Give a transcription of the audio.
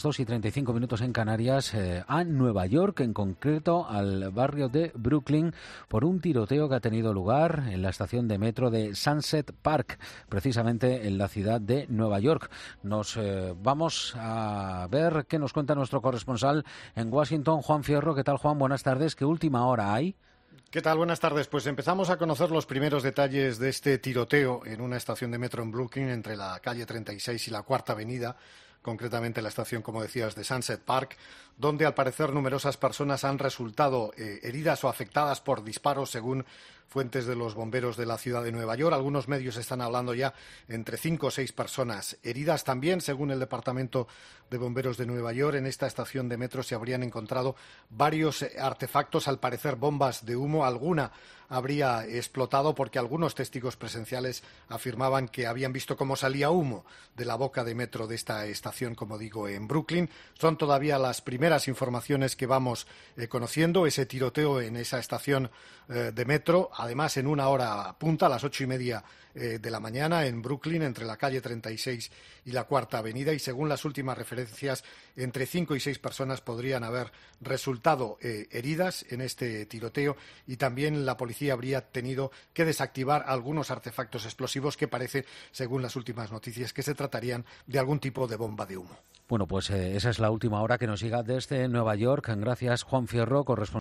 2:35 en Canarias, a Nueva York, en concreto al barrio de Brooklyn, por un tiroteo que ha tenido lugar en la estación de metro de Sunset Park, precisamente en la ciudad de Nueva York. Nos vamos a ver qué nos cuenta nuestro corresponsal en Washington, Juan Fierro. ¿Qué tal, Juan? Buenas tardes. ¿Qué última hora hay? ¿Qué tal? Buenas tardes. Pues empezamos a conocer los primeros detalles de este tiroteo en una estación de metro en Brooklyn, entre la calle 36 y la Cuarta Avenida, concretamente la estación, como decías, de Sunset Park, donde al parecer numerosas personas han resultado heridas o afectadas por disparos, según fuentes de los bomberos de la ciudad de Nueva York. Algunos medios están hablando ya entre 5 o 6 personas heridas. También, según el Departamento de Bomberos de Nueva York, en esta estación de metro se habrían encontrado varios artefactos, al parecer bombas de humo. Alguna habría explotado porque algunos testigos presenciales afirmaban que habían visto cómo salía humo de la boca de metro de esta estación, como digo, en Brooklyn. Son todavía las primeras informaciones que vamos conociendo. Ese tiroteo en esa estación de metro, además en una hora punta, a las 8:30 de la mañana, en Brooklyn, entre la calle 36 y la Cuarta Avenida, y según las últimas referencias, entre 5 y 6 personas podrían haber resultado heridas en este tiroteo, y también la policía habría tenido que desactivar algunos artefactos explosivos que parece, según las últimas noticias, que se tratarían de algún tipo de bomba de humo. Bueno, pues esa es la última hora que nos llega desde Nueva York. Gracias, Juan Fierro, corresponsal